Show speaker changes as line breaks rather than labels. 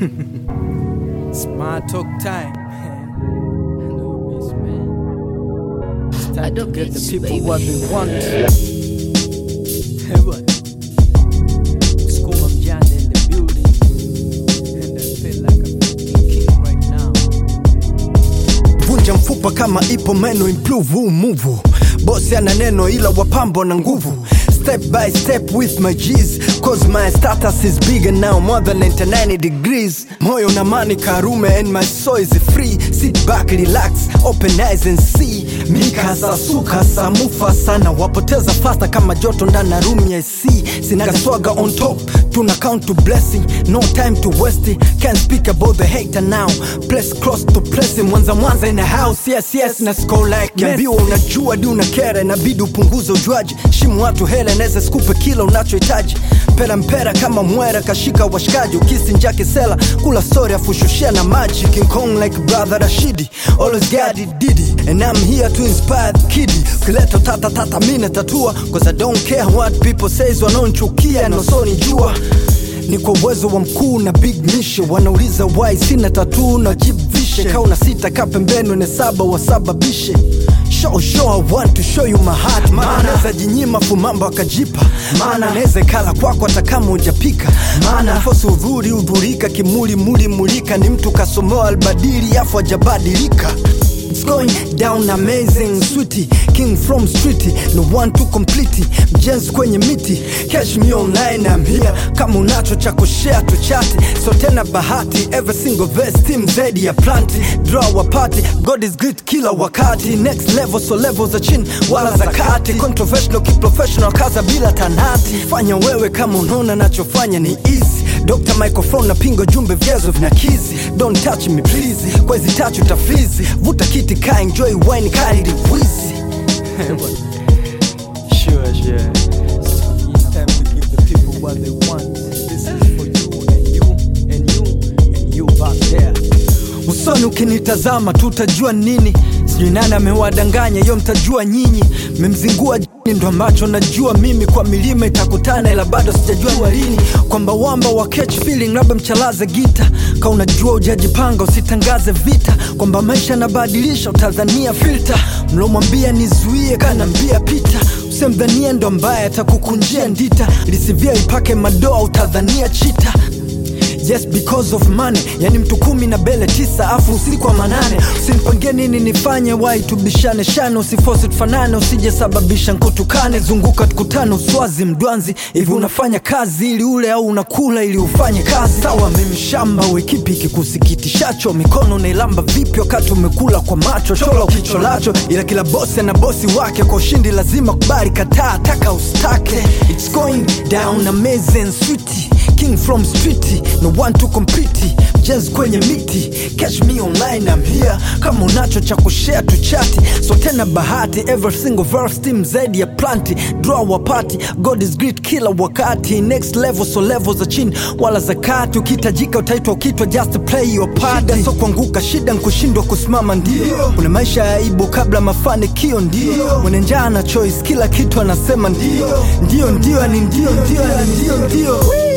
Smart talk time, man. I know you miss, man. It's time to get the people what they want. Hey, what? School Mjane in the building, and I feel like I'm fucking king right now.
Vunja mfupa kama ipo meno, improve move. Bosi ana neno ila wapambo na nguvu. Step by step with my G's, cause my status is bigger now, more than 99 degrees. Moyo na mani karume and my soul is free. Sit back, relax, open eyes and see. Mika sasuka samufa sana, wapoteza faster kama joto ndana room ya see. Sinaga swagger on top, tuna count to blessing. No time to waste it, can't speak about the hater now. Place close to blessing, mwanza in the house. Yes, na score like yambiwa unajua di unakera. Inabidi upunguze ujuaji, shimu watu hele neze skupe kila unachohitaji. Mpera kama mwera kashika washikaji. Ukisi njake sela, kula story afushushia na maji. King Kong like brother Rashidi, always got it diddy. And I'm here to inspire the kiddie. Kileto tata mine tatua, cause I don't care what people says. Wanaonchukia no so nijua. Ni kwa uwezo wa mkuu na big mission. Wanauliza why sina tattoo na jibvishe. Kauna sita kapembeno ne saba wasababishe. Show, I want to show you my heart. Mana neza jinyima fumamba wakajipa. Mana neze kala kwako hata kama ujapika. Mana fosu udhurika kimuli mulika. Ni mtu kasomoa albadiri afu ajabadilika. It's going down amazing, sweetie. King from streety, no one to complete it. Mjenzi kwenye miti, catch me online, I'm here. Kama unacho cha kushare to chat. So tena bahati, every single verse team zedi ya planti. Draw a party, God is great kila wakati. Next level, so level za chini, wala za kati. Controversial, keep professional, kaza bila tanati. Fanya wewe kama unaona nachofanya ni easy. Dr. Microphone na pingo jumbe vyezo vinakizi. Don't touch me please, kwa hizi touch utafizi. Vuta kiti ka enjoy wine kari di wizi.
Sure. It's time to give the people what they want. This is for you and you back there.
Usoni ukinitazama tutajua nini. Sijui nani amewadanganya, yo mtajua nyinyi. Memzingua ndo ambacho najua mimi. Kwa milima itakutana ila bado sijajua lini. Kwamba wamba wa catch feeling labda mchalaze gita. Ka unajua ujajipanga usitangaze vita. Kwamba maisha nabadilisha utadhania filter. Mlomwambia nizuie kanambia pita. Usemdhania ndo mbaya atakukunjia ndita. Lisivia ipake madoa utadhania chita. Yes, because of money. Yani mtu 10 na bele 9 afu usiku wa 8. Usinipangie nini nifanye, why tubishane shane. Usiforce tufanane, usije sababisha nkutukane. Zunguka tukutane uswazi mdwanzi. Hivi unafanya kazi ili ule au unakula ili ufanye kazi. Sawa mimi shamba wekipi kikusikitishacho. Mikono nailamba vipi wakati umekula kwa macho. Chola ukicholacho, ila kila bosi na bosi wake. Kwa ushindi lazima kubali kataa, taka ustake. It's going down amazing, sweetie. King from streety, no one to compete. Mjenzi kwenye miti, catch me online, I'm here. Kama unacho cha kushare to chati. So tena bahati, every single verse team zedi ya planti. Draw a party, God is great kila wakati. Next level, so level za chini wala za kati. Ukitajika utaitwa ukitwa, just play your part. Shida so kuanguka, shida nkushindwa kusimama ndio. Kuna maisha ya aibu kabla mafanikio ndio. Mwenye njaa na choice, kila kitu anasema ndio. Ndio, ni ndio.